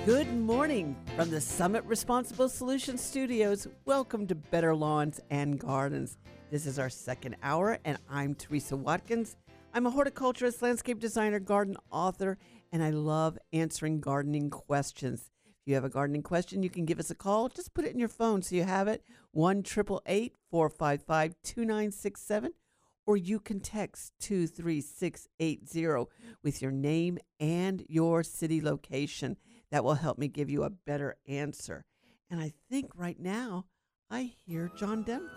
Good morning from the Summit Responsible Solutions Studios. Welcome to Better Lawns and Gardens. This is our second hour, and I'm Teresa Watkins. I'm a horticulturist, landscape designer, garden author, and I love answering gardening questions. If you have a gardening question, you can give us a call. Just put it in your phone so you have it, 1-888-455-2967, or you can text 23680 with your name and your city location. That will help me give you a better answer. And I think right now I hear John Denver.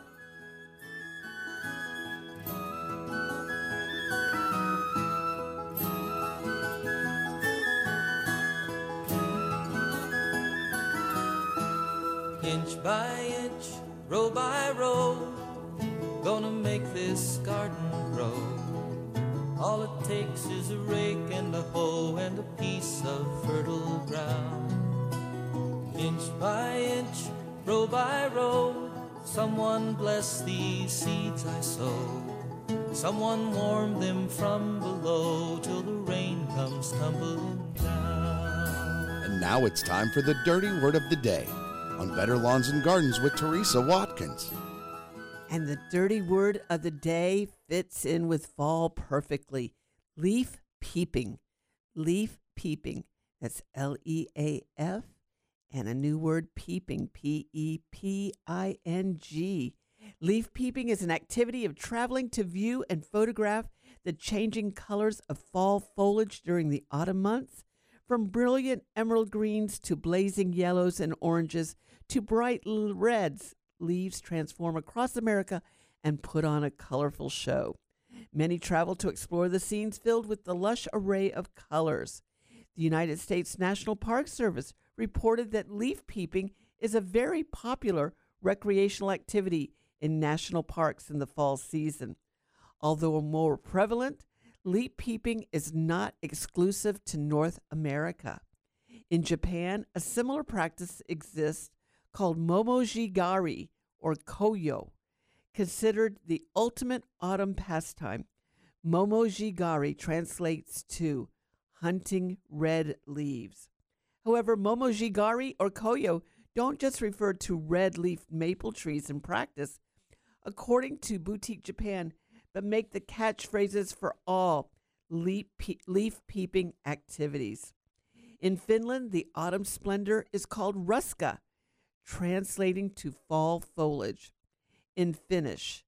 Inch by inch, row by row, gonna make this garden grow. All it takes is a rake and a hoe and a piece of fertile ground. Inch by inch, row by row, someone bless these seeds I sow. Someone warm them from below till the rain comes tumbling down. And now it's time for the Dirty Word of the Day on Better Lawns and Gardens with Teresa Watkins. And the dirty word of the day fits in with fall perfectly. Leaf peeping. Leaf peeping. That's L-E-A-F. And a new word, peeping, P-E-P-I-N-G. Leaf peeping is an activity of traveling to view and photograph the changing colors of fall foliage during the autumn months. From brilliant emerald greens to blazing yellows and oranges to bright reds, leaves transform across America and put on a colorful show. Many travel to explore the scenes filled with the lush array of colors. The United States National Park Service reported that leaf peeping is a very popular recreational activity in national parks in the fall season. Although more prevalent, leaf peeping is not exclusive to North America. In Japan, a similar practice exists called momojigari, or koyo, considered the ultimate autumn pastime. Momojigari translates to hunting red leaves. However, momojigari or koyo don't just refer to red-leaf maple trees in practice, according to Boutique Japan, but make the catchphrases for all leaf peeping activities. In Finland, the autumn splendor is called ruska, translating to fall foliage. In Finnish,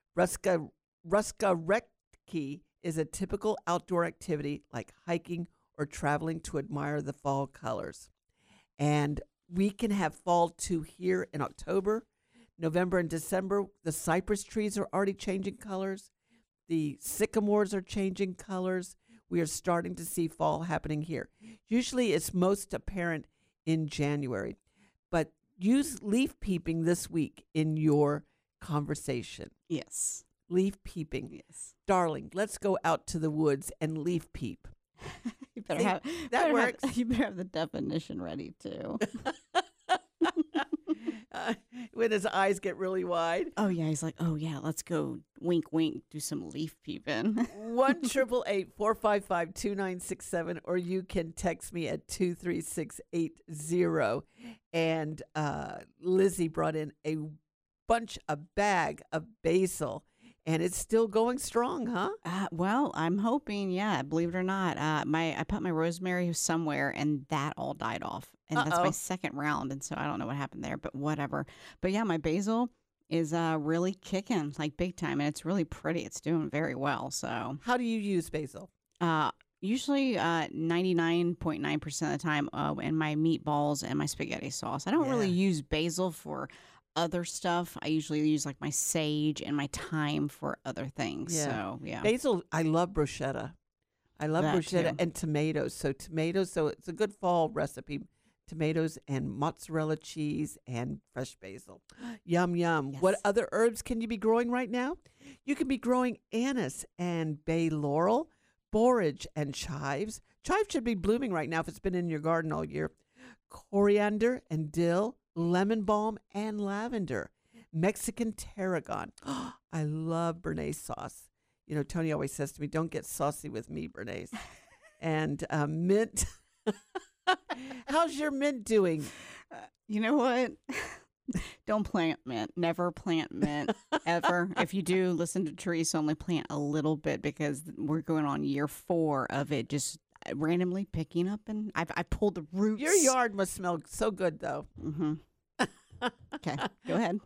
ruskaretki is a typical outdoor activity like hiking or traveling to admire the fall colors. And we can have fall too here in October. November and December, the cypress trees are already changing colors. The sycamores are changing colors. We are starting to see fall happening here. Usually it's most apparent in January, but use leaf peeping this week in your conversation. Yes. Leaf peeping. Yes. Darling, let's go out to the woods and leaf peep. You better See, have that works. You better have the definition ready too. When his eyes get really wide. Oh yeah, he's like, oh yeah, let's go wink wink, do some leaf peeping. 1-888-455-2967, or you can text me at 23680. And Lizzie brought in a bag of basil, and it's still going strong, huh? Well, I'm hoping, yeah. Believe it or not, I put my rosemary somewhere, and that all died off, and that's my second round, and so I don't know what happened there, but whatever. But yeah, my basil is really kicking like big time, and it's really pretty. It's doing very well. So, how do you use basil? Usually 99.9% of the time in my meatballs and my spaghetti sauce. I don't really use basil for other stuff. I usually use like my sage and my thyme for other things. Yeah. So, yeah. Basil, I love bruschetta. I love That bruschetta too. and tomatoes. So it's a good fall recipe. Tomatoes and mozzarella cheese and fresh basil. Yum, yum. Yes. What other herbs can you be growing right now? You can be growing anise and bay laurel, borage and chives. Chives should be blooming right now if it's been in your garden all year. Coriander and dill, lemon balm and lavender. Mexican tarragon. I love Béarnaise sauce. You know, Tony always says to me, don't get saucy with me, Béarnaise. And mint. How's your mint doing? You know what? Don't plant mint. Never plant mint, ever. If you do, listen to Teresa, only plant a little bit because we're going on year 4 of it just randomly picking up. And I pulled the roots. Your yard must smell so good, though. Mm-hmm. Okay, go ahead.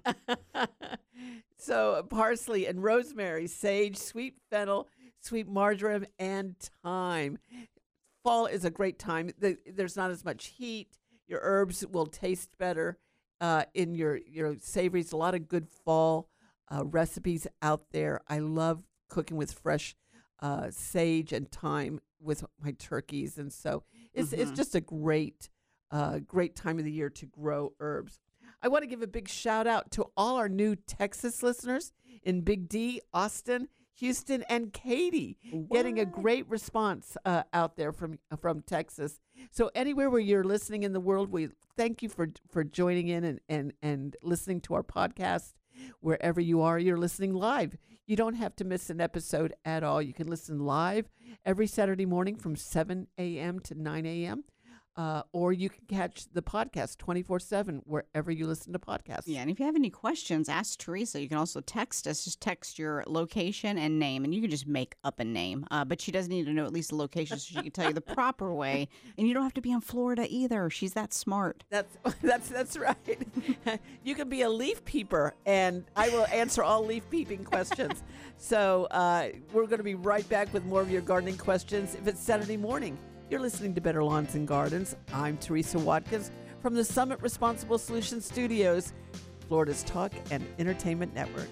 So parsley and rosemary, sage, sweet fennel, sweet marjoram, and thyme. Fall is a great time. There's not as much heat. Your herbs will taste better in your savories. A lot of good fall recipes out there. I love cooking with fresh sage and thyme with my turkeys, and so it's just a great time of the year to grow herbs. I want to give a big shout out to all our new Texas listeners in Big D, Austin, Houston, and Katy. Getting a great response out there from Texas. So anywhere where you're listening in the world, we thank you for joining in and listening to our podcast. Wherever you are, you're listening live. You don't have to miss an episode at all. You can listen live every Saturday morning from 7 a.m. to 9 a.m. Or you can catch the podcast 24/7 wherever you listen to podcasts. Yeah, and if you have any questions, ask Teresa. You can also text us. Just text your location and name, and you can just make up a name. But she does need to know at least the location so she can tell you the proper way. And you don't have to be in Florida either. She's that smart. That's right. You can be a leaf peeper, and I will answer all leaf peeping questions. So we're going to be right back with more of your gardening questions if it's Saturday morning. You're listening to Better Lawns and Gardens. I'm Teresa Watkins from the Summit Responsible Solutions Studios, Florida's Talk and Entertainment Network.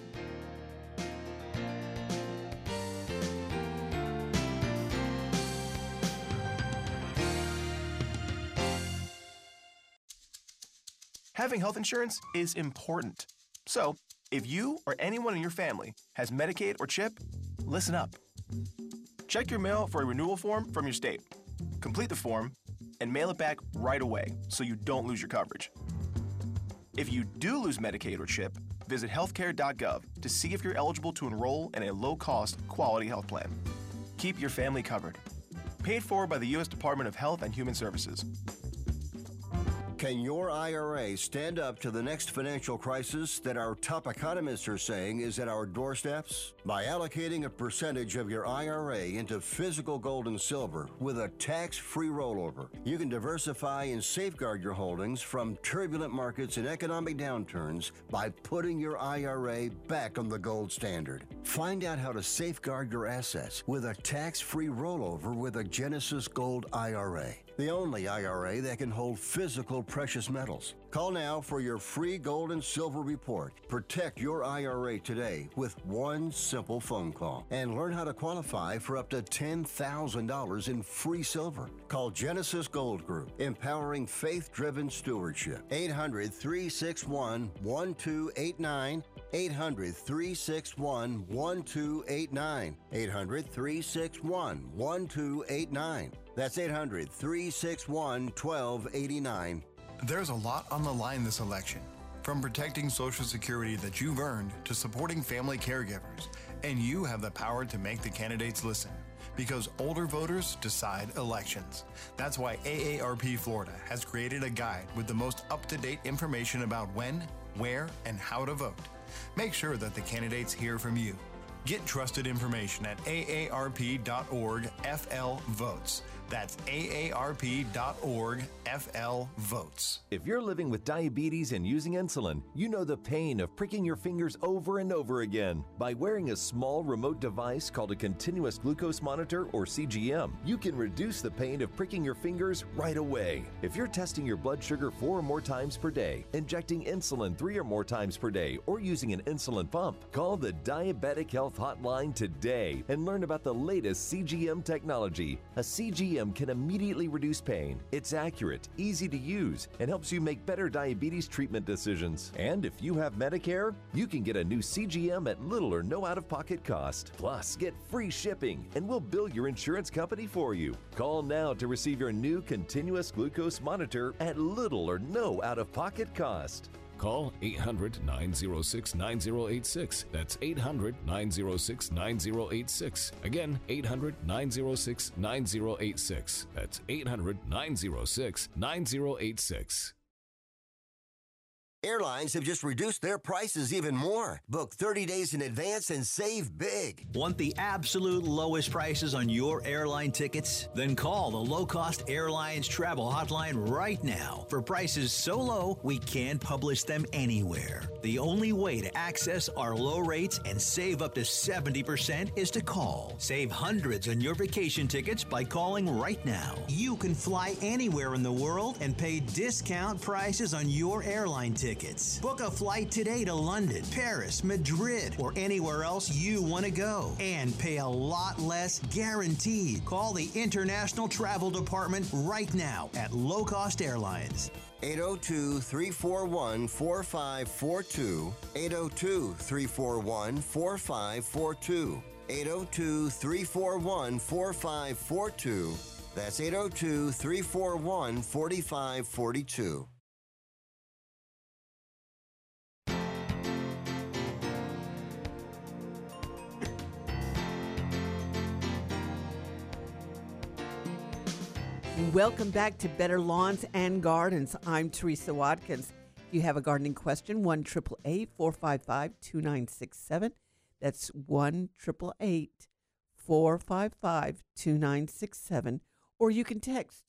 Having health insurance is important. So, if you or anyone in your family has Medicaid or CHIP, listen up. Check your mail for a renewal form from your state. Complete the form and mail it back right away so you don't lose your coverage. If you do lose Medicaid or CHIP, visit healthcare.gov to see if you're eligible to enroll in a low-cost, quality health plan. Keep your family covered. Paid for by the U.S. Department of Health and Human Services. Can your IRA stand up to the next financial crisis that our top economists are saying is at our doorsteps? By allocating a percentage of your IRA into physical gold and silver with a tax-free rollover, you can diversify and safeguard your holdings from turbulent markets and economic downturns by putting your IRA back on the gold standard. Find out how to safeguard your assets with a tax-free rollover with a Genesis Gold IRA. The only IRA that can hold physical precious metals. Call now for your free gold and silver report. Protect your IRA today with one simple phone call and learn how to qualify for up to $10,000 in free silver. Call Genesis Gold Group, empowering faith-driven stewardship. 800-361-1289. 800-361-1289. 800-361-1289. That's 800-361-1289. There's a lot on the line this election, from protecting Social Security that you've earned to supporting family caregivers, and you have the power to make the candidates listen, because older voters decide elections. That's why AARP Florida has created a guide with the most up-to-date information about when, where, and how to vote. Make sure that the candidates hear from you. Get trusted information at aarp.org/FL-VOTES. That's aarp.org/FL-VOTES. If you're living with diabetes and using insulin, you know the pain of pricking your fingers over and over again. By wearing a small remote device called a continuous glucose monitor, or CGM, you can reduce the pain of pricking your fingers right away. If you're testing your blood sugar 4 or more times per day, injecting insulin 3 or more times per day, or using an insulin pump, call the Diabetic Health Hotline today and learn about the latest CGM technology. A CGM can immediately reduce pain. It's accurate, easy to use, and helps you make better diabetes treatment decisions. And if you have Medicare, you can get a new CGM at little or no out-of-pocket cost. Plus, get free shipping, and we'll bill your insurance company for you. Call now to receive your new continuous glucose monitor at little or no out-of-pocket cost. Call 800-906-9086. That's 800-906-9086. Again, 800-906-9086. That's 800-906-9086. Airlines have just reduced their prices even more. Book 30 days in advance and save big. Want the absolute lowest prices on your airline tickets? Then call the Low Cost Airlines Travel Hotline right now for prices so low we can't publish them anywhere. The only way to access our low rates and save up to 70% is to call. Save hundreds on your vacation tickets by calling right now. You can fly anywhere in the world and pay discount prices on your airline tickets. Book a flight today to London, Paris, Madrid, or anywhere else you want to go and pay a lot less guaranteed. Call the International Travel Department right now at Low Cost Airlines. 802-341-4542. 802-341-4542. 802-341-4542. That's 802-341-4542. Welcome back to Better Lawns and Gardens. I'm Teresa Watkins. If you have a gardening question, 1-888-455-2967. That's 1-888-455-2967. Or you can text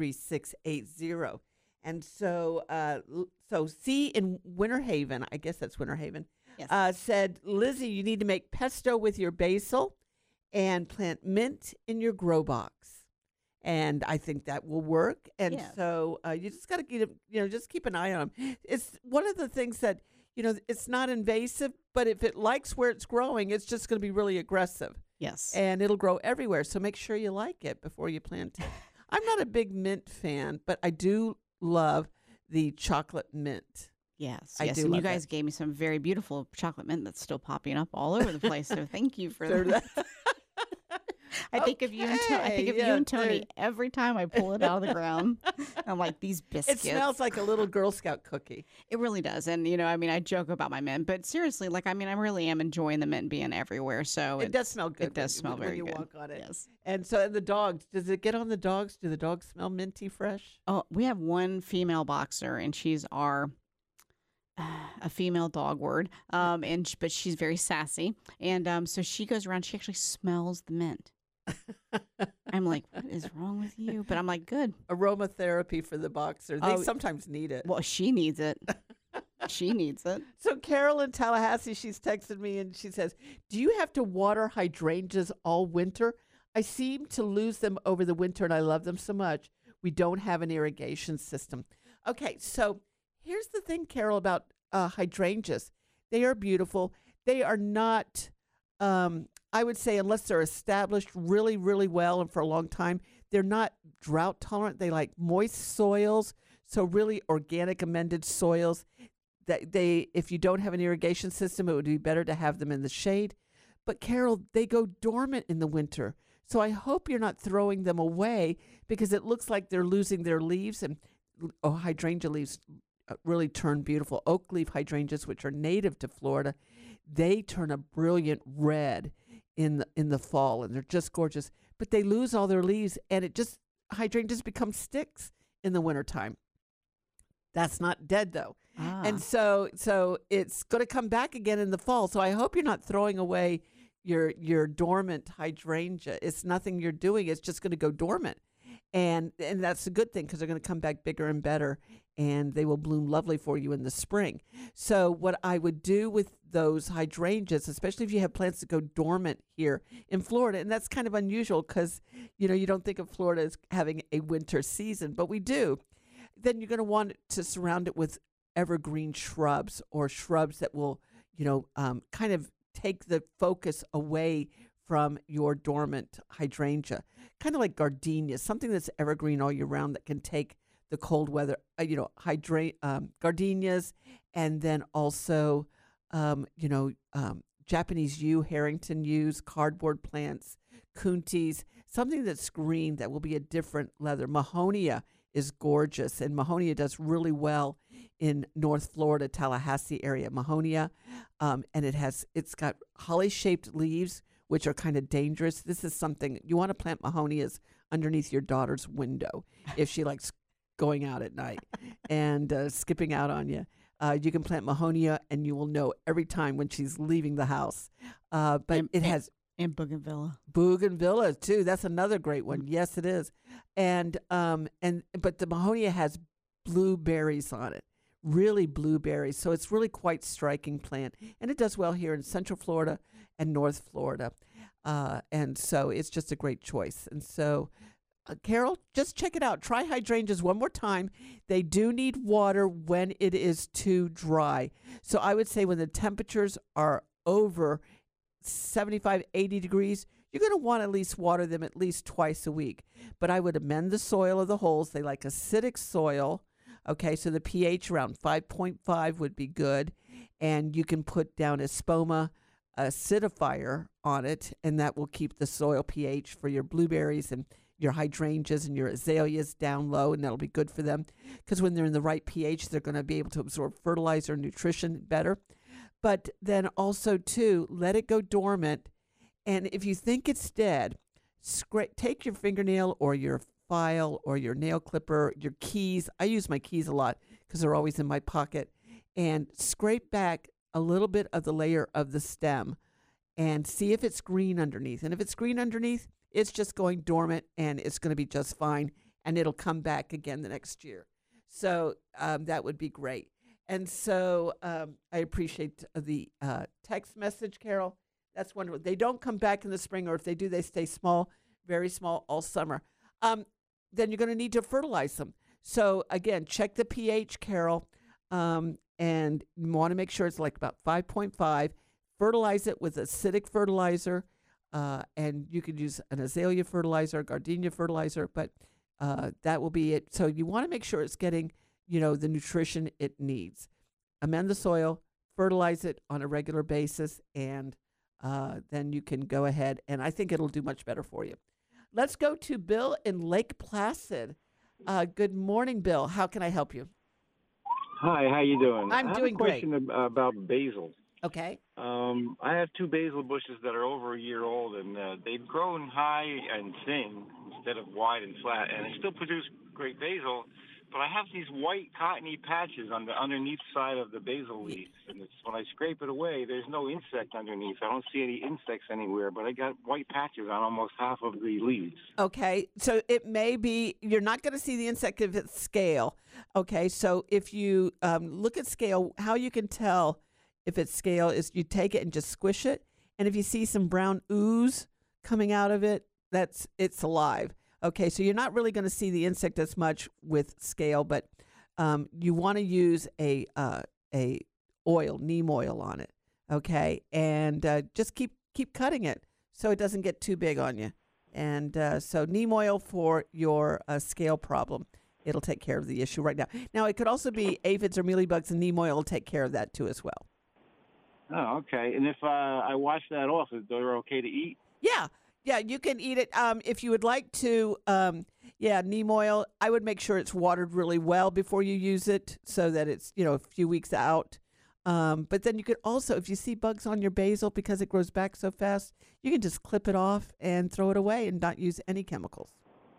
23680. And so C in Winter Haven, I guess that's Winter Haven, yes. Said, Lizzie, you need to make pesto with your basil and plant mint in your grow box. And I think that will work. And so you just got to get, just keep an eye on them. It's one of the things that, it's not invasive, but if it likes where it's growing, it's just going to be really aggressive. Yes. And it'll grow everywhere. So make sure you like it before you plant it. I'm not a big mint fan, but I do love the chocolate mint. Yes. And you guys gave me some very beautiful chocolate mint that's still popping up all over the place. So thank you for that. I think of you and Tony every time I pull it out of the ground. I'm like, these biscuits. It smells like a little Girl Scout cookie. It really does. And, I joke about my mint, but seriously, I really am enjoying the mint being everywhere. So it does smell good. It does smell very good. When you walk on it. Yes. And so the dogs, does it get on the dogs? Do the dogs smell minty fresh? Oh, we have one female boxer, and she's a female dog word, but she's very sassy. And so she goes around, she actually smells the mint. I'm like, what is wrong with you? But I'm like, good. Aromatherapy for the boxer. They sometimes need it. Well, she needs it. She needs it. So Carol in Tallahassee, she's texted me and she says, do you have to water hydrangeas all winter? I seem to lose them over the winter and I love them so much. We don't have an irrigation system. Okay, so here's the thing, Carol, about hydrangeas. They are beautiful. They are not... I would say unless they're established really, really well and for a long time, they're not drought tolerant. They like moist soils, so really organic amended soils. If you don't have an irrigation system, it would be better to have them in the shade. But Carol, they go dormant in the winter. So I hope you're not throwing them away because it looks like they're losing their leaves. And hydrangea leaves really turn beautiful. Oak leaf hydrangeas, which are native to Florida, they turn a brilliant red in the fall, and they're just gorgeous. But they lose all their leaves, and hydrangeas become sticks in the wintertime. That's not dead, though. And so it's going to come back again in the fall. So I hope you're not throwing away your dormant hydrangea. It's nothing you're doing. It's just going to go dormant. And that's a good thing because they're going to come back bigger and better, and they will bloom lovely for you in the spring. So what I would do with those hydrangeas, especially if you have plants that go dormant here in Florida, and that's kind of unusual because, you don't think of Florida as having a winter season, but we do, then you're going to want to surround it with evergreen shrubs or shrubs that will, kind of take the focus away from your dormant hydrangea, kind of like gardenias, something that's evergreen all year round that can take the cold weather, gardenias, and then also, Japanese yew, Harrington yews, cardboard plants, kuntis, something that's green that will be a different leather. Mahonia is gorgeous, and Mahonia does really well in North Florida, Tallahassee area, Mahonia, and it's got holly-shaped leaves, which are kind of dangerous. This is something you want to plant Mahonias underneath your daughter's window if she likes going out at night and skipping out on you. You can plant Mahonia, and you will know every time when she's leaving the house. It has bougainvillea. Bougainvillea too. That's another great one. Yes, it is. But the Mahonia has blueberries on it. Really blueberries. So it's really quite striking plant, and it does well here in Central Florida and North Florida. And so it's just a great choice. And so, Carol, just check it out. Try hydrangeas one more time. They do need water when it is too dry. So I would say when the temperatures are over 75, 80 degrees, you're going to want to at least water them at least twice a week. But I would amend the soil of the holes. They like acidic soil. Okay, so the pH around 5.5 would be good. And you can put down Espoma acidifier on it, and that will keep the soil pH for your blueberries and your hydrangeas and your azaleas down low, and that'll be good for them. Because when they're in the right pH, they're going to be able to absorb fertilizer and nutrition better. But then also, too, let it go dormant. And if you think it's dead, take your fingernail or your file or your nail clipper, your keys. I use my keys a lot because they're always in my pocket. And scrape back a little bit of the layer of the stem and see if it's green underneath. And if it's green underneath, it's just going dormant, and it's going to be just fine, and it'll come back again the next year. So that would be great. And so I appreciate the text message, Carol. That's wonderful. They don't come back in the spring, or if they do, they stay small, very small all summer. Then you're going to need to fertilize them. So, again, check the pH, Carol, and you want to make sure it's like about 5.5. Fertilize it with acidic fertilizer, and you could use an azalea fertilizer, gardenia fertilizer, but that will be it. So you want to make sure it's getting, the nutrition it needs. Amend the soil, fertilize it on a regular basis, and then you can go ahead, and I think it'll do much better for you. Let's go to Bill in Lake Placid. Good morning, Bill. How can I help you? Hi, how you doing? I'm doing great. I have a question about basil. Okay. I have two basil bushes that are over a year old, and they've grown high and thin instead of wide and flat, and they still produce great basil. But I have these white cottony patches on the underneath side of the basil leaves, and when I scrape it away, there's no insect underneath. I don't see any insects anywhere, but I got white patches on almost half of the leaves. Okay, so it may be, you're not going to see the insect if it's scale. Okay, so if you look at scale, how you can tell if it's scale is you take it and just squish it, and if you see some brown ooze coming out of it, it's alive. Okay, so you're not really going to see the insect as much with scale, but you want to use a oil, neem oil on it. Okay, and just keep cutting it so it doesn't get too big on you. And so neem oil for your scale problem. It'll take care of the issue right now. Now, it could also be aphids or mealybugs, and neem oil will take care of that too as well. Oh, okay. And if I wash that off, they're okay to eat? Yeah, you can eat it. If you would like to, neem oil, I would make sure it's watered really well before you use it so that it's, a few weeks out. But then you could also, if you see bugs on your basil because it grows back so fast, you can just clip it off and throw it away and not use any chemicals.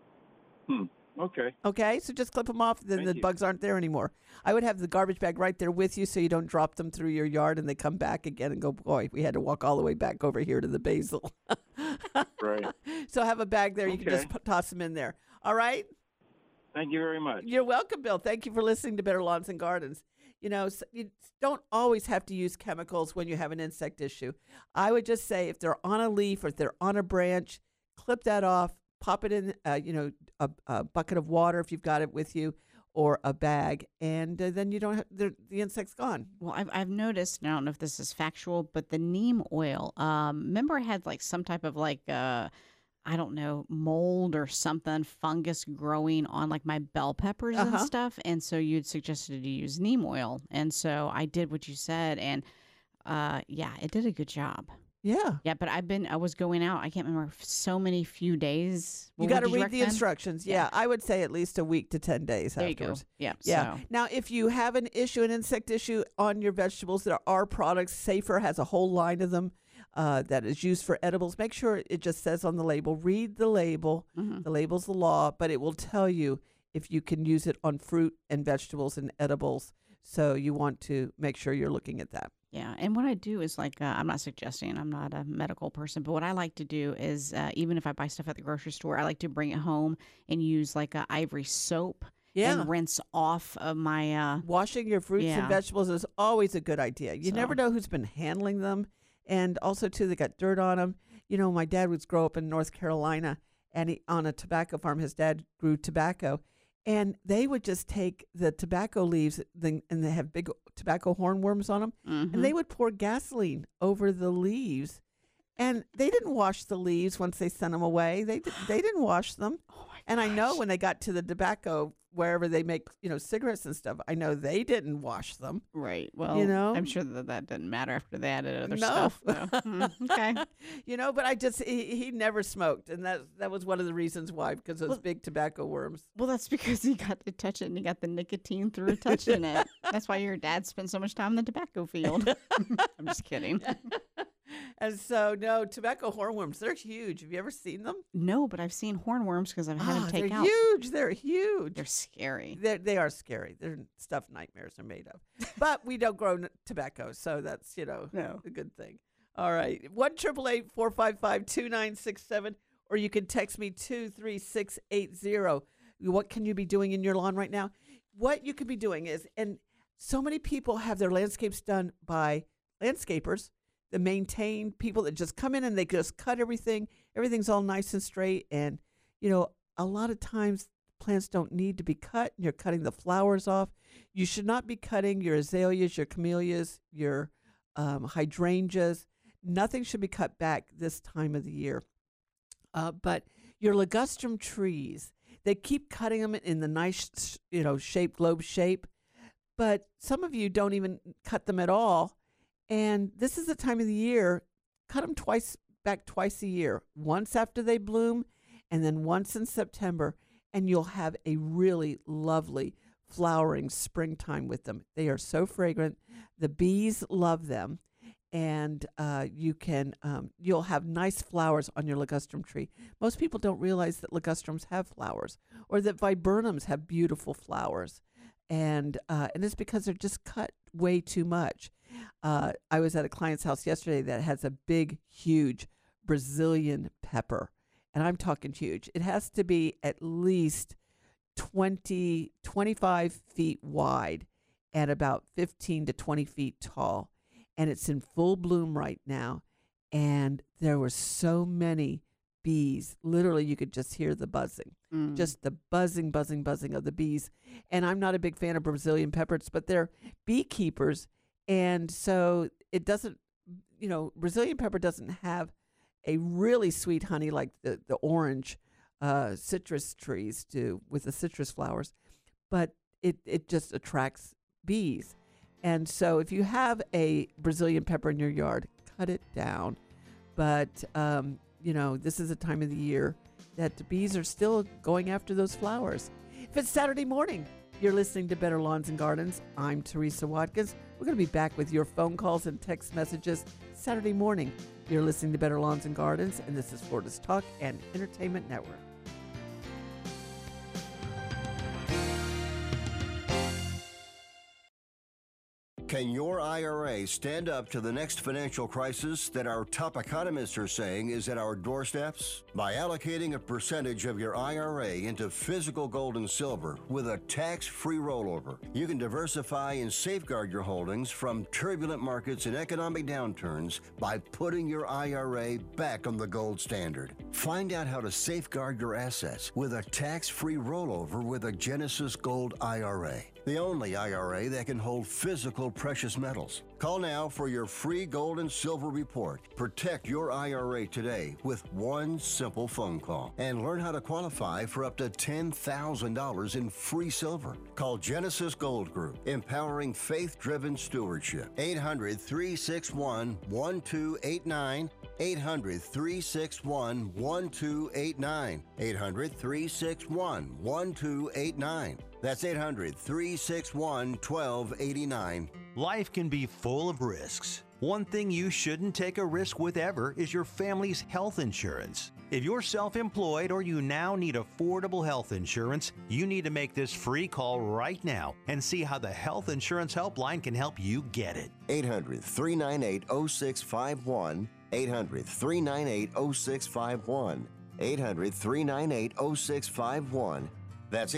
Okay. Okay, so just clip them off, then the bugs aren't there anymore. I would have the garbage bag right there with you so you don't drop them through your yard and they come back again and go, boy, we had to walk all the way back over here to the basil. Right. So have a bag there. You can just toss them in there. All right? Thank you very much. You're welcome, Bill. Thank you for listening to Better Lawns and Gardens. You don't always have to use chemicals when you have an insect issue. I would just say if they're on a leaf or if they're on a branch, clip that off. Pop it in, a bucket of water if you've got it with you, or a bag, and then you don't have the insect's gone. Well, I've noticed, and I don't know if this is factual, but the neem oil. Remember, I had like some type of mold or something, fungus growing on like my bell peppers and stuff, and so you'd suggested to use neem oil, and so I did what you said, and it did a good job. Yeah. Yeah, but I was going out, I can't remember, so many few days. You got to read the instructions. Yeah. I would say at least a week to 10 days there afterwards. You go. Yeah. So. Now, if you have an insect issue on your vegetables, there are products. Safer has a whole line of them that is used for edibles. Make sure it just says on the label. Read the label. Mm-hmm. The label's the law, but it will tell you if you can use it on fruit and vegetables and edibles. So you want to make sure you're looking at that. Yeah, and what I do is I'm not suggesting, I'm not a medical person, but what I like to do is even if I buy stuff at the grocery store, I like to bring it home and use like a ivory soap and rinse off of my... Washing your fruits and vegetables is always a good idea. You never know who's been handling them. And also, too, they got dirt on them. You know, my dad was grow up in North Carolina, and on a tobacco farm, his dad grew tobacco. And they would just take the tobacco leaves, and they have big tobacco hornworms on them, and they would pour gasoline over the leaves. And they didn't wash the leaves once they sent them away. They didn't wash them. Oh my gosh. And I know when they got to the tobacco, wherever they make, cigarettes and stuff, I know they didn't wash them. Right. Well, I'm sure that didn't matter after they added other stuff. No. Okay. But he never smoked. And that was one of the reasons why, because those big tobacco worms. Well, that's because he got to touch it and he got the nicotine through touching it. That's why your dad spent so much time in the tobacco field. I'm just kidding. And so, no, tobacco hornworms, they're huge. Have you ever seen them? No, but I've seen hornworms because I've had them take out. They're huge. They're scary. They are scary. They're stuff nightmares are made of. But we don't grow tobacco, so that's, a good thing. All right. 1-888-455-2967, or you can text me 23680. What can you be doing in your lawn right now? What you could be doing is, and so many people have their landscapes done by landscapers, the maintained people that just come in and they just cut everything. Everything's all nice and straight. And, a lot of times plants don't need to be cut. You're cutting the flowers off. You should not be cutting your azaleas, your camellias, your hydrangeas. Nothing should be cut back this time of the year. But your ligustrum trees, they keep cutting them in the nice, globe shape. But some of you don't even cut them at all. And this is the time of the year, cut them twice a year, once after they bloom and then once in September, and you'll have a really lovely flowering springtime with them. They are so fragrant. The bees love them, and you'll have nice flowers on your ligustrum tree. Most people don't realize that ligustrums have flowers or that viburnums have beautiful flowers, and it's because they're just cut way too much. I was at a client's house yesterday that has a big, huge Brazilian pepper, and I'm talking huge. It has to be at least 25 feet wide and about 15 to 20 feet tall, and it's in full bloom right now, and there were so many bees. Literally, you could just hear the buzzing, just the buzzing of the bees, and I'm not a big fan of Brazilian peppers, but they're beekeepers. And so it doesn't, Brazilian pepper doesn't have a really sweet honey like the orange citrus trees do with the citrus flowers, but it just attracts bees. And so if you have a Brazilian pepper in your yard, cut it down. But, this is a time of the year that the bees are still going after those flowers. If it's Saturday morning, you're listening to Better Lawns and Gardens. I'm Teresa Watkins. We're going to be back with your phone calls and text messages Saturday morning. You're listening to Better Lawns and Gardens, and this is Florida's Talk and Entertainment Network. Can your IRA stand up to the next financial crisis that our top economists are saying is at our doorsteps? By allocating a percentage of your IRA into physical gold and silver with a tax-free rollover, you can diversify and safeguard your holdings from turbulent markets and economic downturns by putting your IRA back on the gold standard. Find out how to safeguard your assets with a tax-free rollover with a Genesis Gold IRA, the only IRA that can hold physical precious metals. Call now for your free gold and silver report. Protect your IRA today with one simple phone call and learn how to qualify for up to $10,000 in free silver. Call Genesis Gold Group, empowering faith-driven stewardship. 800-361-1289. 800-361-1289. 800-361-1289. That's 800-361-1289. Life can be full of risks. One thing you shouldn't take a risk with ever is your family's health insurance. If you're self-employed or you now need affordable health insurance, you need to make this free call right now and see how the Health Insurance Helpline can help you get it. 800-398-0651. 800-398-0651. 800-398-0651. That's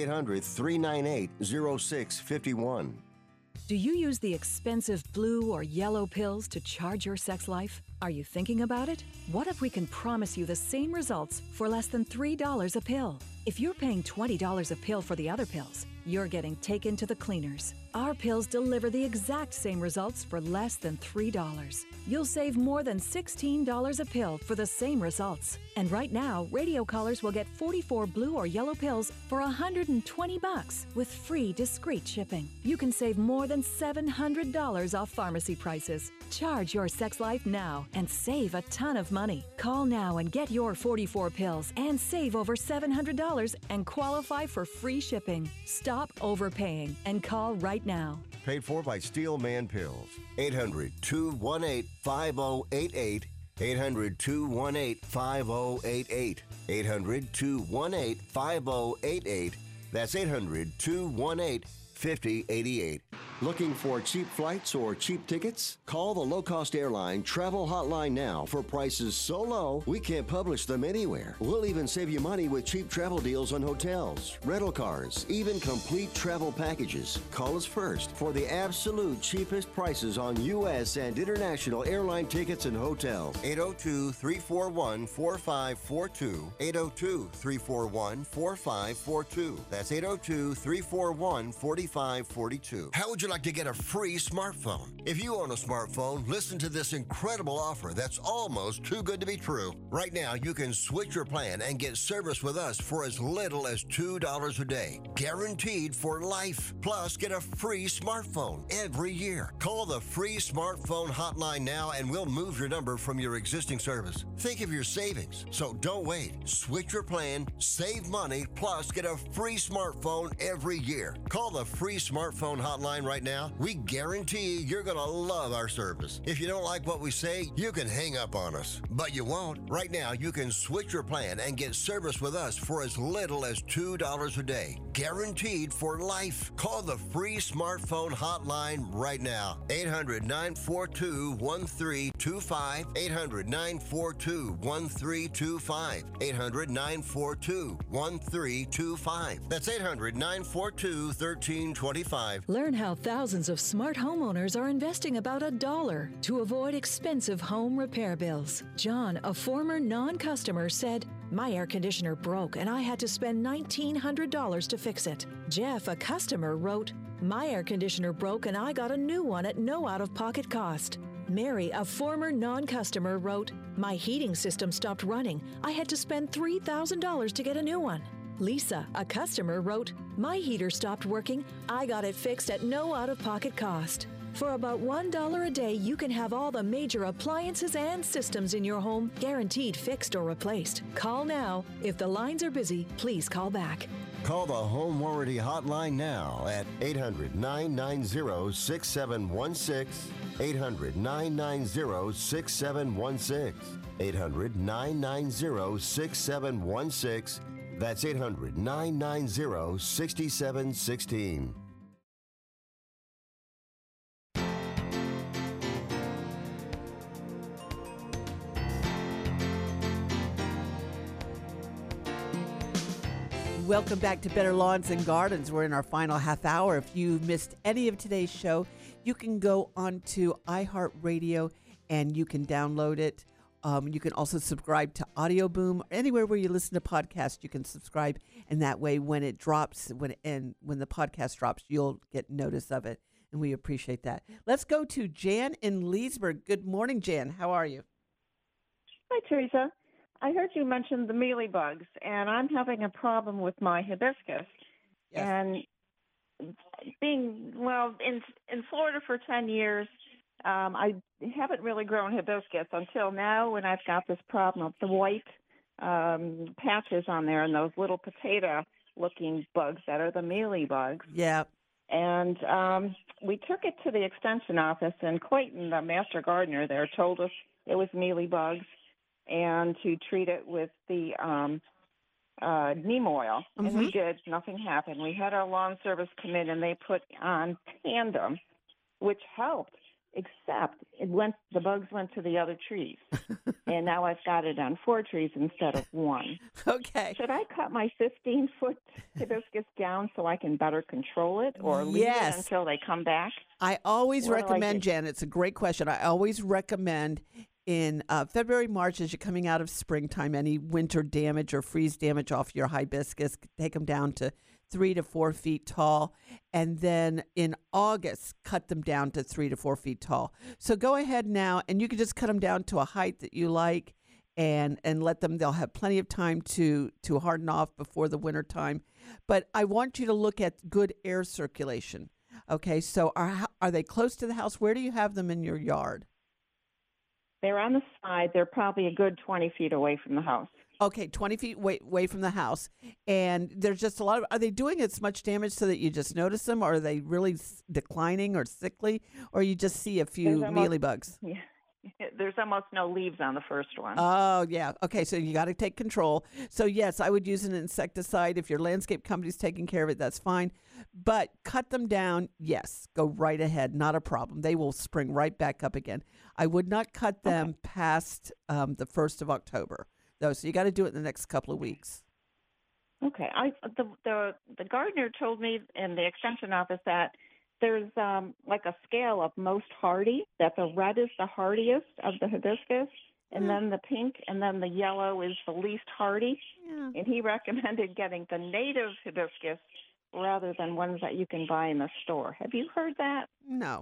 800-398-0651. Do you use the expensive blue or yellow pills to charge your sex life? Are you thinking about it? What if we can promise you the same results for less than $3 a pill? If you're paying $20 a pill for the other pills, you're getting taken to the cleaners. Our pills deliver the exact same results for less than $3. You'll save more than $16 a pill for the same results. And right now, radio callers will get 44 blue or yellow pills for $120 with free discreet shipping. You can save more than $700 off pharmacy prices. Charge your sex life now and save a ton of money. Call now and get your 44 pills and save over $700 and qualify for free shipping. Stop overpaying and call right now. Paid for by Steelman Pills. 800-218-5088. 800-218-5088. 800-218-5088. That's 800-218-5088. Looking for cheap flights or cheap tickets? Call the low-cost airline travel hotline now for prices so low we can't publish them anywhere. We'll even save you money with cheap travel deals on hotels, rental cars, even complete travel packages. Call us first for the absolute cheapest prices on U.S. and international airline tickets and hotels. 802-341-4542. 802-341-4542. That's 802-341-4542. How would you like to get a free smartphone? If you own a smartphone, listen to this incredible offer that's almost too good to be true. Right now, you can switch your plan and get service with us for as little as $2 a day. Guaranteed for life. Plus, get a free smartphone every year. Call the free smartphone hotline now and we'll move your number from your existing service. Think of your savings. So don't wait. Switch your plan, save money, plus get a free smartphone every year. Call the free smartphone hotline right now. We guarantee you're going to love our service. If you don't like what we say, you can hang up on us. But you won't. Right now, you can switch your plan and get service with us for as little as $2 a day. Guaranteed for life. Call the free smartphone hotline right now. 800-942-1325. 800-942-1325. 800-942-1325. That's 800-942-1325. Learn how thousands of smart homeowners are investing about $1 to avoid expensive home repair bills. John, a former non-customer, said, "My air conditioner broke and I had to spend $1,900 to fix it." Jeff, a customer, wrote, "My air conditioner broke and I got a new one at no out-of-pocket cost." Mary, a former non-customer, wrote, "My heating system stopped running. I had to spend $3,000 to get a new one." Lisa, a customer, wrote, "My heater stopped working. I got it fixed at no out-of-pocket cost." For about $1 a day, you can have all the major appliances and systems in your home guaranteed fixed or replaced. Call now. If the lines are busy, please call back. Call the Home Warranty Hotline now at 800-990-6716. 800-990-6716. 800-990-6716. That's 800-990-6716. Welcome back to Better Lawns and Gardens. We're in our final half hour. If you missed any of today's show, you can go onto iHeartRadio and you can download it You can also subscribe to Audio Boom. Anywhere where you listen to podcasts, you can subscribe, and that way when it drops, when the podcast drops, you'll get notice of it, and we appreciate that. Let's go to Jan in Leesburg. Good morning, Jan. How are you? Hi, Teresa. I heard you mention the mealybugs, and I'm having a problem with my hibiscus. Yes. And being, in Florida for 10 years, I haven't really grown hibiscus until now when I've got this problem of the white patches on there and those little potato-looking bugs that are the mealybugs. Yeah. And we took it to the extension office, and Clayton, the master gardener there, told us it was mealybugs and to treat it with the neem oil. Mm-hmm. And we did. Nothing happened. We had our lawn service come in, and they put on Tandem, which helped, except the bugs went to the other trees. And now I've got it on 4 trees instead of 1. Okay. Should I cut my 15-foot hibiscus down so I can better control it, or leave it until they come back? I always recommend, Jan, it's a great question. I always recommend in February, March, as you're coming out of springtime, any winter damage or freeze damage off your hibiscus, take them down to 3 to 4 feet tall. And then in August, cut them down to 3 to 4 feet tall. So go ahead now, and you can just cut them down to a height that you like and let them, they'll have plenty of time to harden off before the winter time. But I want you to look at good air circulation. Okay, so are they close to the house? Where do you have them in your yard? They're on the side. They're probably a good 20 feet away from the house. Okay, 20 feet away from the house. And there's just a lot of, are they doing as much damage so that you just notice them? Or are they really declining or sickly? Or you just see a few mealybugs? Yeah. There's almost no leaves on the first one. Oh, yeah. Okay, so you got to take control. So, yes, I would use an insecticide. If your landscape company's taking care of it, that's fine. But cut them down, yes, go right ahead. Not a problem. They will spring right back up again. I would not cut them past the 1st of October, though. So you got to do it in the next couple of weeks. Okay. The gardener told me in the extension office that there's like a scale of most hardy, that the red is the hardiest of the hibiscus, and then the pink, and then the yellow is the least hardy. Yeah. And he recommended getting the native hibiscus rather than ones that you can buy in the store. Have you heard that? No.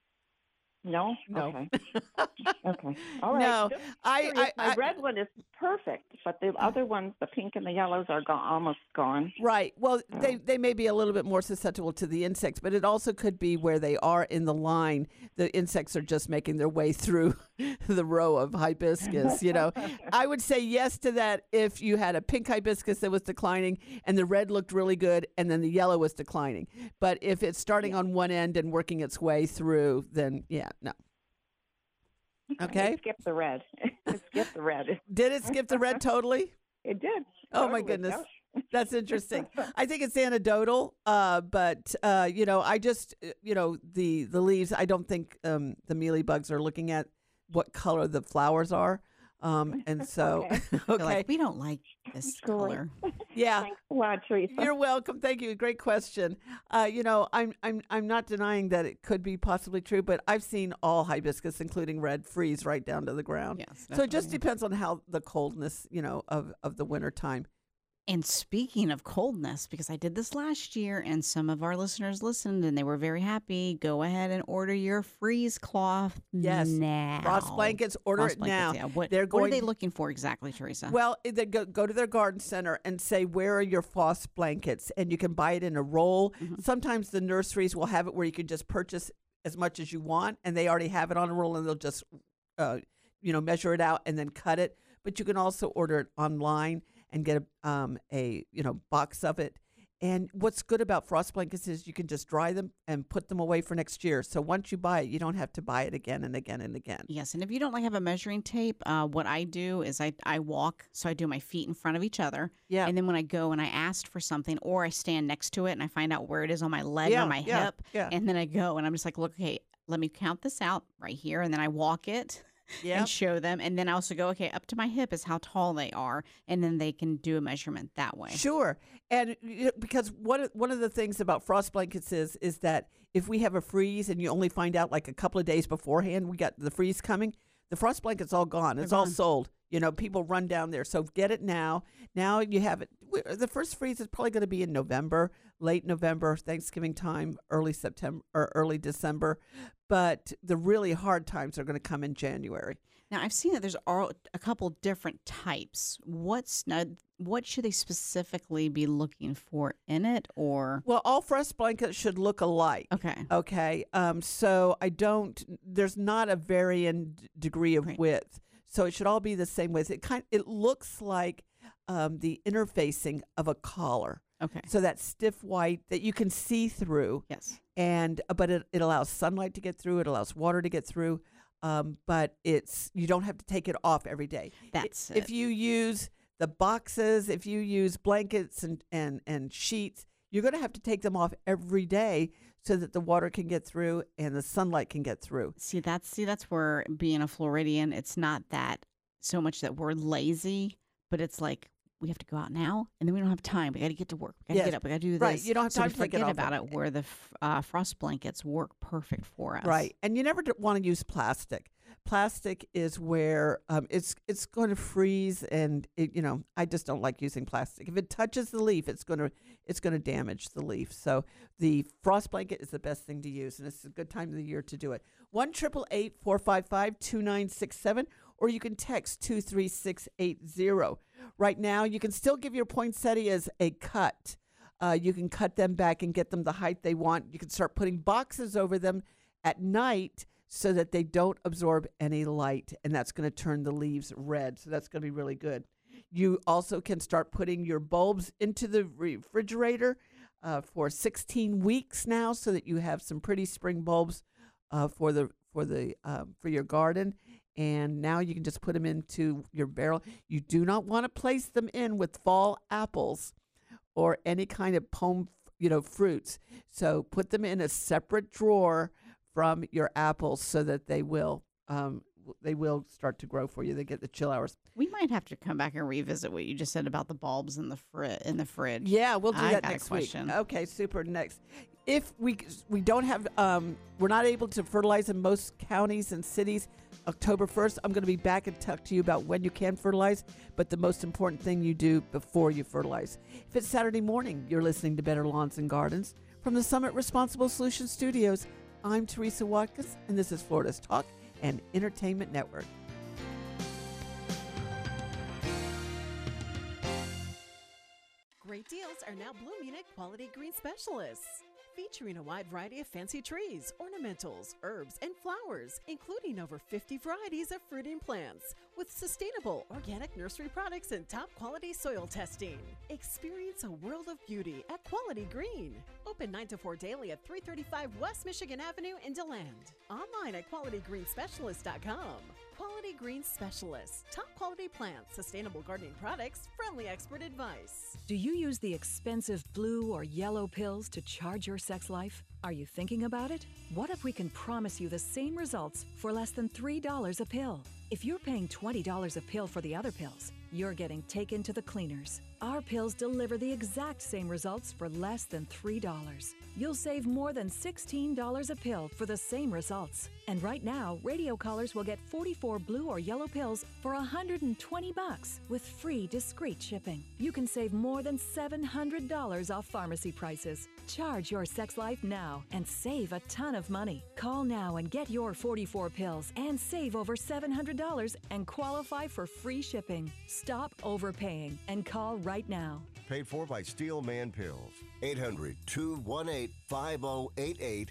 No? No. Okay. Okay. All right. No, My red one is perfect, but the other ones, the pink and the yellows, are almost gone. Right. Well, they may be a little bit more susceptible to the insects, but it also could be where they are in the line. The insects are just making their way through the row of hibiscus, I would say yes to that if you had a pink hibiscus that was declining and the red looked really good and then the yellow was declining. But if it's starting on one end and working its way through, then no. Okay. It skipped the red. It skipped the red. Did it skip the red totally? It did. Oh, my goodness. That's interesting. I think it's anecdotal, but I just, the leaves, I don't think the mealybugs are looking at what color the flowers are. And so, okay. Like, we don't like this color. Yeah. Thanks a lot, Teresa. You're welcome. Thank you. Great question. I'm not denying that it could be possibly true, but I've seen all hibiscus, including red, freeze right down to the ground. Yes, so it just depends on how the coldness, of the winter time. And speaking of coldness, because I did this last year and some of our listeners listened and they were very happy, go ahead and order your freeze cloth now. Frost blankets, order Frost it now. Yeah. What are they looking for exactly, Teresa? Well, they go to their garden center and say, where are your frost blankets? And you can buy it in a roll. Mm-hmm. Sometimes the nurseries will have it where you can just purchase as much as you want, and they already have it on a roll, and they'll just, measure it out and then cut it. But you can also order it online and get a box of it. And what's good about frost blankets is you can just dry them and put them away for next year. So once you buy it, you don't have to buy it again and again and again. Yes, and if you don't have a measuring tape, what I do is I walk, so I do my feet in front of each other. Yeah. And then when I go and I ask for something, or I stand next to it and I find out where it is on my leg or my hip, and then I go and I'm just like, look, okay, let me count this out right here, and then I walk it. And show them. And then I also go, okay, up to my hip is how tall they are. And then they can do a measurement that way. Sure. And because one of the things about frost blankets is that if we have a freeze and you only find out like a couple of days beforehand, we got the freeze coming, The frost blanket's all gone. It's all sold. People run down there. So get it now. Now you have it. The first freeze is probably going to be in November, late November, Thanksgiving time, early September or early December. But the really hard times are going to come in January. Now, I've seen that there's a couple different types. What should they specifically be looking for in it, or? Well, all frost blankets should look alike. Okay. So there's not a varying degree of width. So it should all be the same width. It looks like the interfacing of a collar. Okay. So that stiff white that you can see through. Yes. But it allows sunlight to get through. It allows water to get through. But you don't have to take it off every day. That's it. If you use the boxes, if you use blankets and sheets, you're going to have to take them off every day so that the water can get through and the sunlight can get through. That's where being a Floridian, it's not that so much that we're lazy, but it's like we have to go out now, and then we don't have time. We got to get to work. We got to get up. We got to do this. Right. You don't have time to forget about it. Where the frost blankets work perfect for us. Right. And you never want to use plastic. Plastic is where it's going to freeze, and I just don't like using plastic. If it touches the leaf, it's going to damage the leaf. So the frost blanket is the best thing to use, and it's a good time of the year to do it. 1-888-455-2967, or you can text 23680. Right now, you can still give your poinsettias a cut. You can cut them back and get them the height they want. You can start putting boxes over them at night so that they don't absorb any light, and that's going to turn the leaves red. So that's going to be really good. You also can start putting your bulbs into the refrigerator for 16 weeks now, so that you have some pretty spring bulbs for your garden. And now you can just put them into your barrel. You do not want to place them in with fall apples or any kind of pome, fruits. So put them in a separate drawer from your apples so that they will start to grow for you. They get the chill hours. We might have to come back and revisit what you just said about the bulbs in the fridge. Yeah, we'll do that next week. Okay, super. Next, if we don't have, we're not able to fertilize in most counties and cities. October 1st, I'm going to be back and talk to you about when you can fertilize, but the most important thing you do before you fertilize. If it's Saturday morning, you're listening to Better Lawns and Gardens. From the Summit Responsible Solutions Studios, I'm Teresa Watkins, and this is Florida's Talk and Entertainment Network. Great deals are now blooming at Quality Green Specialists, featuring a wide variety of fancy trees, ornamentals, herbs, and flowers, including over 50 varieties of fruiting plants with sustainable organic nursery products and top quality soil testing. Experience a world of beauty at Quality Green. Open 9 to 4 daily at 335 West Michigan Avenue in DeLand. Online at QualityGreenSpecialist.com. Quality Green Specialists. Top quality plants, sustainable gardening products, friendly expert advice. Do you use the expensive blue or yellow pills to charge your sex life? Are you thinking about it? What if we can promise you the same results for less than $3 a pill? If you're paying $20 a pill for the other pills, you're getting taken to the cleaners. Our pills deliver the exact same results for less than $3. You'll save more than $16 a pill for the same results. And right now, radio callers will get 44 blue or yellow pills for $120 with free discreet shipping. You can save more than $700 off pharmacy prices. Charge your sex life now and save a ton of money. Call now and get your 44 pills and save over $700 and qualify for free shipping. Stop overpaying and call right now. Paid for by Steelman Pills. 800-218-5088.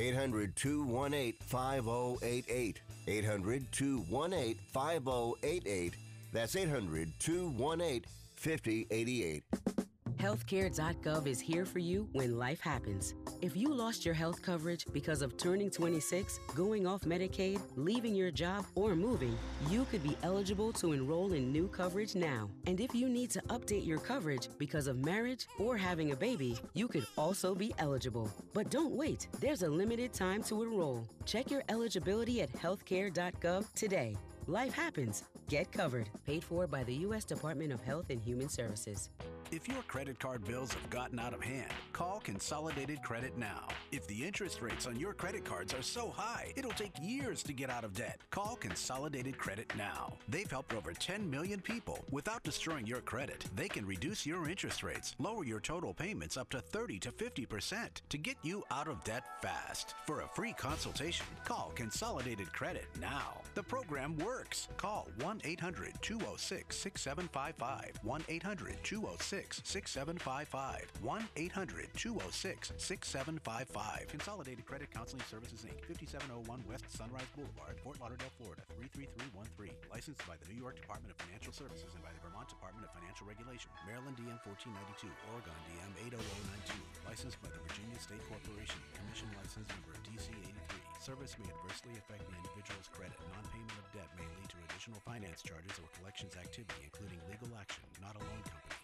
800-218-5088. 800-218-5088. That's 800-218-5088. Healthcare.gov is here for you when life happens. If you lost your health coverage because of turning 26, going off Medicaid, leaving your job, or moving, you could be eligible to enroll in new coverage now. And if you need to update your coverage because of marriage or having a baby, you could also be eligible. But don't wait. There's a limited time to enroll. Check your eligibility at healthcare.gov today. Life happens. Get covered. Paid for by the U.S. Department of Health and Human Services. If your credit card bills have gotten out of hand, call Consolidated Credit now. If the interest rates on your credit cards are so high, it'll take years to get out of debt. Call Consolidated Credit now. They've helped over 10 million people. Without destroying your credit, they can reduce your interest rates, lower your total payments up to 30 to 50% to get you out of debt fast. For a free consultation, call Consolidated Credit now. The program works. Call 1-800-206-6755. 1-800-206-6755. 1-800-206-6755. Consolidated Credit Counseling Services, Inc., 5701 West Sunrise Boulevard, Fort Lauderdale, Florida, 33313. Licensed by the New York Department of Financial Services and by the Vermont Department of Financial Regulation. Maryland DM 1492, Oregon DM 80092. Licensed by the Virginia State Corporation. Commission license number DC 83. Service may adversely affect the individual's credit. Non-payment of debt may lead to additional finance charges or collections activity, including legal action, not a loan company.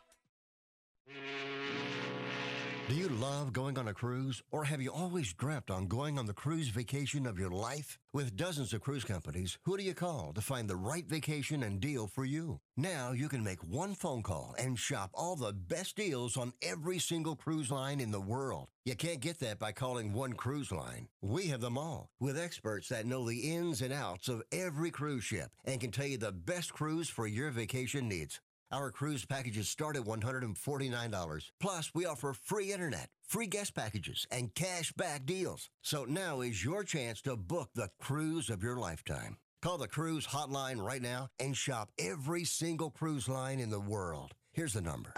Do you love going on a cruise, or have you always dreamt on going on the cruise vacation of your life? With dozens of cruise companies, who do you call to find the right vacation and deal for you? Now you can make one phone call and shop all the best deals on every single cruise line in the world. You can't get that by calling one cruise line. We have them all, with experts that know the ins and outs of every cruise ship and can tell you the best cruise for your vacation needs. Our cruise packages start at $149. Plus, we offer free internet, free guest packages, and cash back deals. So now is your chance to book the cruise of your lifetime. Call the cruise hotline right now and shop every single cruise line in the world. Here's the number.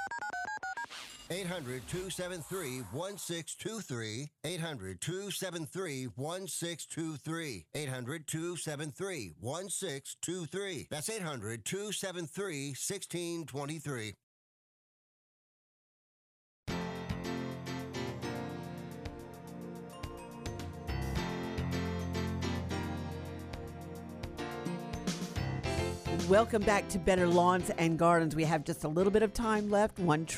800-273-1623. 800-273-1623. 800-273-1623. That's 800-273-1623. Welcome back to Better Lawns and Gardens. We have just a little bit of time left.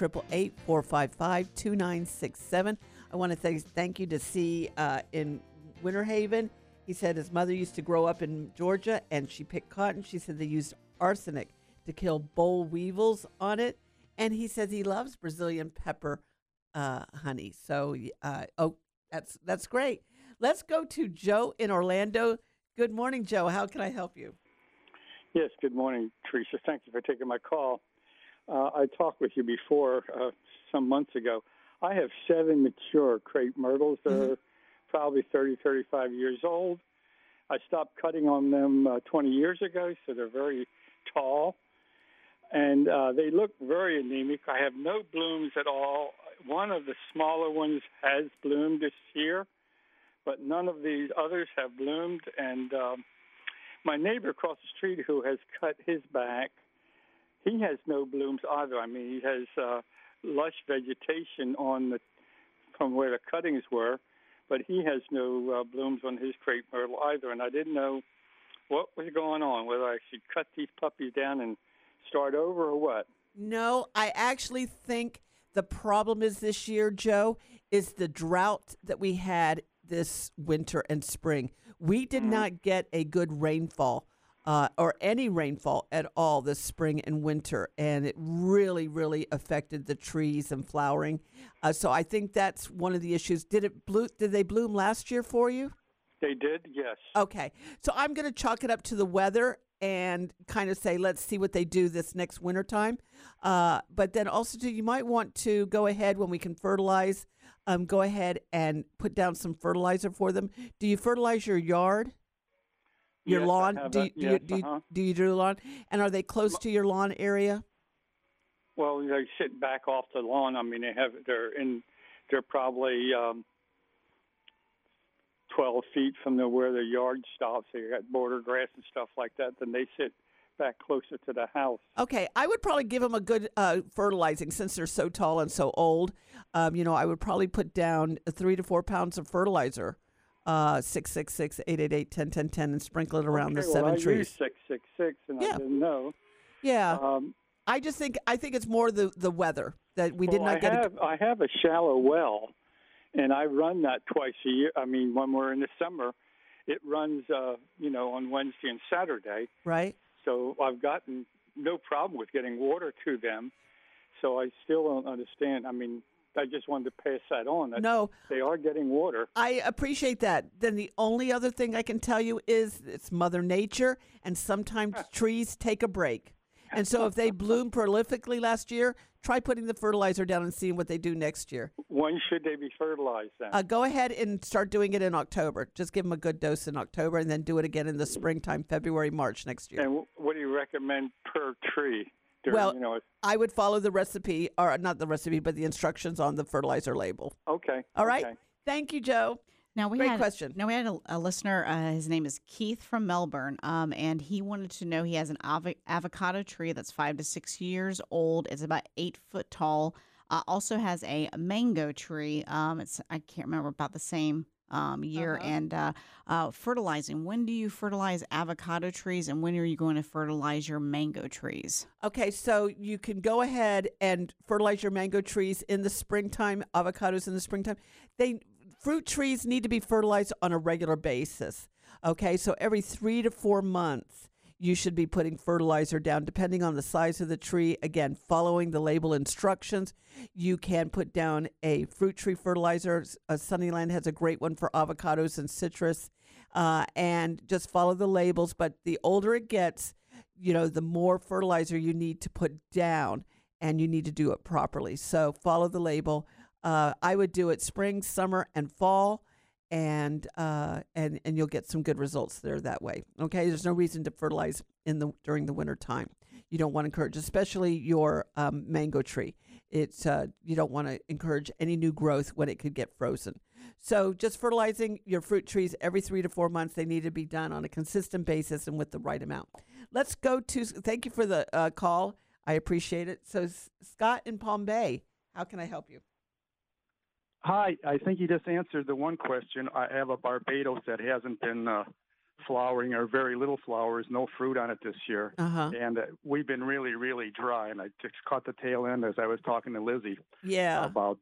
1-888-455-2967. I want to say thank you to C in Winter Haven. He said his mother used to grow up in Georgia, and she picked cotton. She said they used arsenic to kill boll weevils on it. And he says he loves Brazilian pepper honey. So, that's great. Let's go to Joe in Orlando. Good morning, Joe. How can I help you? Yes, good morning, Teresa. Thank you for taking my call. I talked with you before some months ago. I have 7 mature crepe myrtles that are probably 30, 35 years old. I stopped cutting on them 20 years ago, so they're very tall. And they look very anemic. I have no blooms at all. One of the smaller ones has bloomed this year, but none of these others have bloomed. And my neighbor across the street who has cut his back, he has no blooms either. I mean, he has lush vegetation from where the cuttings were, but he has no blooms on his crepe myrtle either. And I didn't know what was going on, whether I should cut these puppies down and start over or what. No, I actually think the problem is this year, Joe, is the drought that we had this winter and spring. We did not get a good rainfall or any rainfall at all this spring and winter, and it really, really affected the trees and flowering. So I think that's one of the issues. Did they bloom last year for you? They did, yes. Okay. So I'm going to chalk it up to the weather and kind of say, let's see what they do this next winter time. But then also, too, you might want to go ahead when we can fertilize. Go ahead and put down some fertilizer for them. Do you fertilize your yard, your lawn? Do you do lawn? And are they close to your lawn area? Well, they sit back off the lawn. I mean, they're probably 12 feet from where the yard stops. They got border grass and stuff like that. Then they sit back closer to the house. Okay, I would probably give them a good fertilizing since they're so tall and so old. I would probably put down 3 to 4 pounds of fertilizer, 666-888-101010, and sprinkle it around the 7 trees. I used 666, and I didn't know. Yeah, I think it's more the weather that we did not get. I have a shallow well, and I run that twice a year. I mean, when we're in the summer, it runs, on Wednesday and Saturday. Right. So I've gotten no problem with getting water to them. so I still don't understand. I mean, I just wanted to pass that on. That No. They are getting water. I appreciate that. Then the only other thing I can tell you is it's Mother Nature, and sometimes trees take a break. And so if they bloom prolifically last year, try putting the fertilizer down and seeing what they do next year. When should they be fertilized then? Go ahead and start doing it in October. Just give them a good dose in October, and then do it again in the springtime, February, March next year. And what do you recommend per tree? Well, I would follow the recipe, or not the recipe, but the instructions on the fertilizer label. Okay. All right. Okay. Thank you, Joe. Now we Great had question. Now we had a listener. His name is Keith from Melbourne, and he wanted to know he has an avocado tree that's 5 to 6 years old. It's about 8 foot tall. Also has a mango tree. It's I can't remember, about the same year. And fertilizing. When do you fertilize avocado trees, and when are you going to fertilize your mango trees? Okay, so you can go ahead and fertilize your mango trees in the springtime, avocados in the springtime. Fruit trees need to be fertilized on a regular basis. Okay, so every 3 to 4 months, you should be putting fertilizer down, depending on the size of the tree. Again, following the label instructions, you can put down a fruit tree fertilizer. Sunnyland has a great one for avocados and citrus, and just follow the labels. But the older it gets, the more fertilizer you need to put down, and you need to do it properly. So follow the label. I would do it spring, summer, and fall, and you'll get some good results there that way. Okay, there's no reason to fertilize during the winter time. You don't want to encourage, especially your mango tree. You don't want to encourage any new growth when it could get frozen. So just fertilizing your fruit trees every 3 to 4 months. They need to be done on a consistent basis and with the right amount. Let's go to. Thank you for the call. I appreciate it. So Scott in Palm Bay, how can I help you? Hi, I think you just answered the one question. I have a Barbados that hasn't been flowering, or very little flowers, no fruit on it this year. And we've been really, really dry. And I just caught the tail end as I was talking to Lizzie. Yeah. About,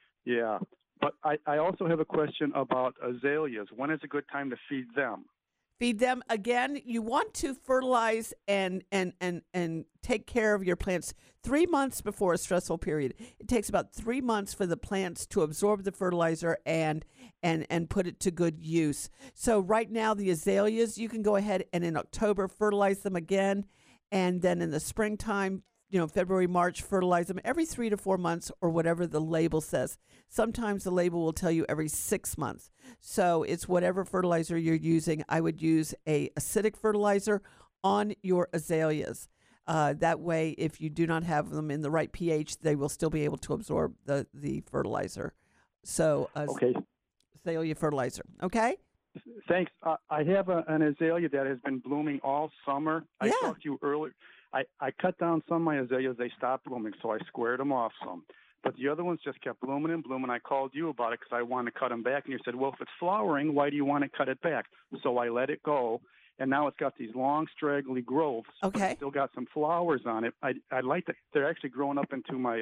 But I also have a question about azaleas. When is a good time to feed them? Feed them. Again, you want to fertilize and take care of your plants 3 months before a stressful period. It takes about 3 months for the plants to absorb the fertilizer and put it to good use. So right now, the azaleas, you can go ahead and in October fertilize them again, and then in the springtime, February, March, fertilize them every 3 to 4 months, or whatever the label says. Sometimes the label will tell you every 6 months. So it's whatever fertilizer you're using. I would use a acidic fertilizer on your azaleas. That way, if you do not have them in the right pH, they will still be able to absorb the fertilizer. So azalea fertilizer. Okay? Thanks. I have an azalea that has been blooming all summer. I talked to you earlier. I cut down some of my azaleas. They stopped blooming, so I squared them off some. But the other ones just kept blooming and blooming. I called you about it because I wanted to cut them back. And you said, well, if it's flowering, why do you want to cut it back? So I let it go. And now it's got these long, straggly growths. Okay. But it's still got some flowers on it. I'd like to. They're actually growing up into my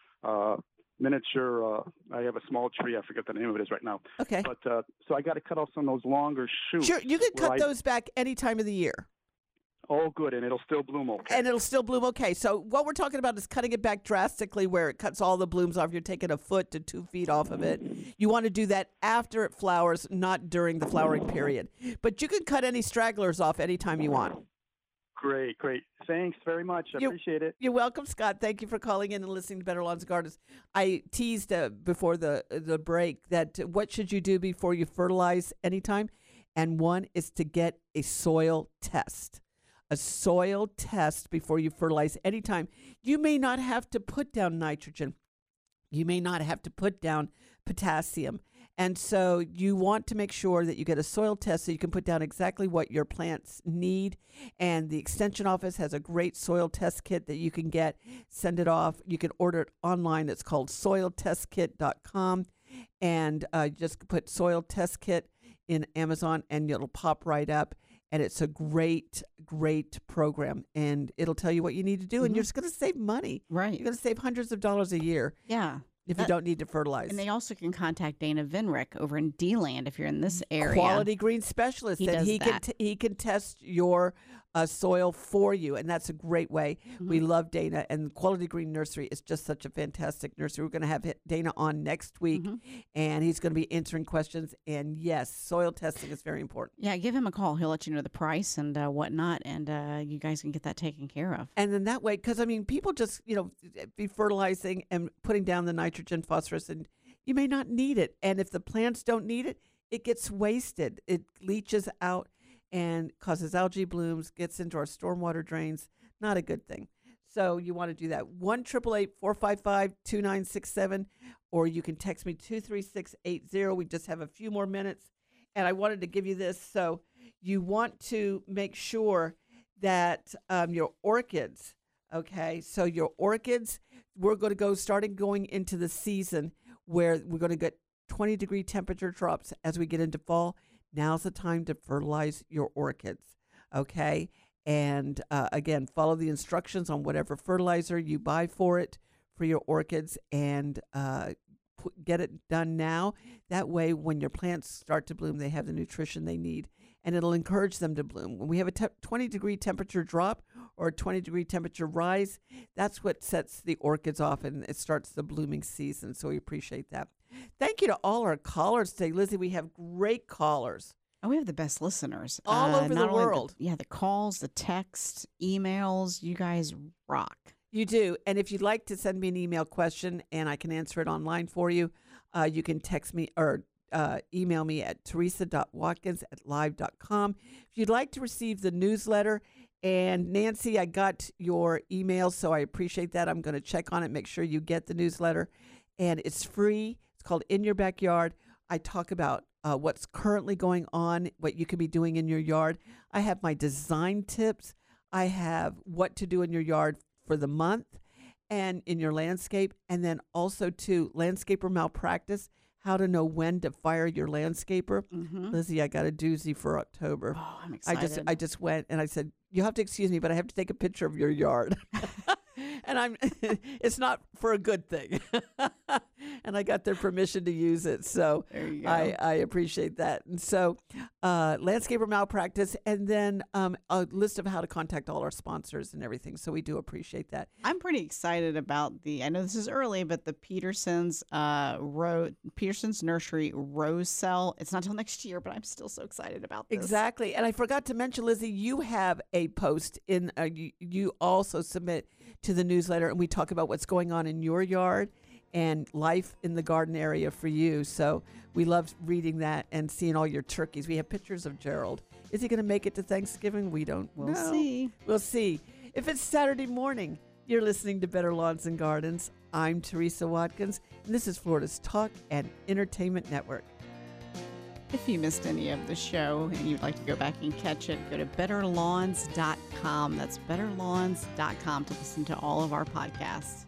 miniature. I have a small tree. I forget the name of it is right now. Okay. But so I got to cut off some of those longer shoots. Sure, you can cut those back any time of the year. Oh, good, and it'll still bloom okay. And it'll still bloom okay. So what we're talking about is cutting it back drastically, where it cuts all the blooms off. You're taking a foot to 2 feet off of it. You want to do that after it flowers, not during the flowering period. But you can cut any stragglers off anytime you want. Great. Thanks very much. I appreciate it. You're welcome, Scott. Thank you for calling in and listening to Better Lawns and Gardens. I teased before the break that what should you do before you fertilize anytime? And one is to get a soil test. A soil test before you fertilize anytime. You may not have to put down nitrogen. You may not have to put down potassium. And so you want to make sure that you get a soil test so you can put down exactly what your plants need. And the Extension Office has a great soil test kit that you can get. Send it off. You can order it online. It's called soiltestkit.com. And just put soil test kit in Amazon and it'll pop right up. And it's a great, great program. And it'll tell you what you need to do. And you're just going to save money. Right. You're going to save hundreds of dollars a year. Yeah. If you don't need to fertilize. And they also can contact Dana Vinrick over in D-Land if you're in this area. Quality Green Specialist. He does that. He can test your soil for you, and that's a great way. We love Dana, and Quality Green Nursery is just such a fantastic nursery. We're going to have Dana on next week, and he's going to be answering questions. And yes, soil testing is very important. Yeah, give him a call. He'll let you know the price and whatnot, and you guys can get that taken care of. And then that way, because I mean, people just be fertilizing and putting down the nitrogen, phosphorus, and you may not need it. And if the plants don't need it, it gets wasted. It leaches out and causes algae blooms, gets into our stormwater drains. Not a good thing. So you want to do that. 1-888-455-2967, or you can text me 23680. We just have a few more minutes, and I wanted to give you this. So you want to make sure that your orchids, okay, so your orchids, we're going to starting going into the season where we're going to get 20-degree temperature drops as we get into fall. Now's the time to fertilize your orchids, okay? And again, follow the instructions on whatever fertilizer you buy for your orchids, and get it done now. That way, when your plants start to bloom, they have the nutrition they need, and it'll encourage them to bloom. When we have a 20-degree temperature drop or a 20-degree temperature rise, that's what sets the orchids off, and it starts the blooming season, so we appreciate that. Thank you to all our callers today. Lizzie, we have great callers. Oh, we have the best listeners. All over the world. The calls, the texts, emails. You guys rock. You do. And if you'd like to send me an email question and I can answer it online for you, you can text me or email me at teresa.watkins@live.com. If you'd like to receive the newsletter, and Nancy, I got your email, so I appreciate that. I'm going to check on it, make sure you get the newsletter. And it's free. It's called In Your Backyard. I talk about what's currently going on, what you could be doing in your yard. I have my design tips. I have what to do in your yard for the month and in your landscape. And then also to landscaper malpractice, how to know when to fire your landscaper. Lizzie, I got a doozy for October. Oh, I'm excited. I just went and I said, you have to excuse me, but I have to take a picture of your yard. And it's not for a good thing. And I got their permission to use it. So there you go. I appreciate that. And so landscaper malpractice, and then a list of how to contact all our sponsors and everything. So we do appreciate that. I'm pretty excited about I know this is early, but the Peterson's Nursery Rose Cell. It's not till next year, but I'm still so excited about this. Exactly. And I forgot to mention, Lizzie, you have a post in, you also submit to the newsletter, and we talk about what's going on in your yard and life in the garden area for you. So we love reading that and seeing all your turkeys. We have pictures of Gerald. Is he going to make it to Thanksgiving? We don't know. We'll see. We'll see. If it's Saturday morning, you're listening to Better Lawns and Gardens. I'm Teresa Watkins, and this is Florida's Talk and Entertainment Network. If you missed any of the show and you'd like to go back and catch it, go to betterlawns.com. That's betterlawns.com to listen to all of our podcasts.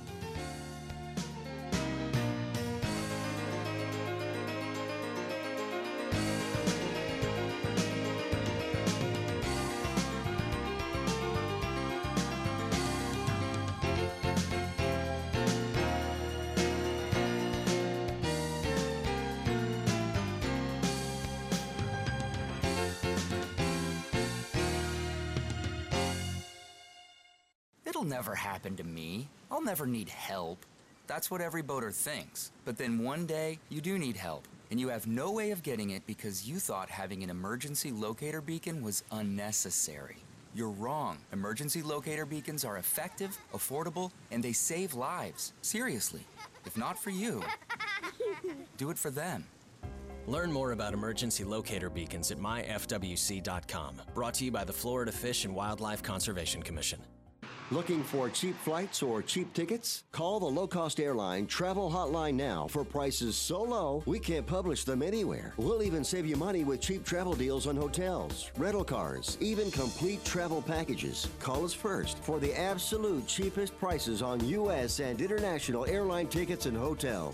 It'll never happen to me. I'll never need help. That's what every boater thinks. But then one day, you do need help, and you have no way of getting it because you thought having an emergency locator beacon was unnecessary. You're wrong. Emergency locator beacons are effective, affordable, and they save lives. Seriously. If not for you, do it for them. Learn more about emergency locator beacons at myfwc.com. Brought to you by the Florida Fish and Wildlife Conservation Commission. Looking for cheap flights or cheap tickets? Call the low-cost airline travel hotline now for prices so low we can't publish them anywhere. We'll even save you money with cheap travel deals on hotels, rental cars, even complete travel packages. Call us first for the absolute cheapest prices on U.S. and international airline tickets and hotels.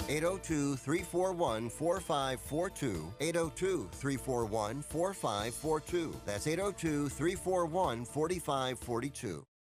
802-341-4542. 802-341-4542. That's 802-341-4542.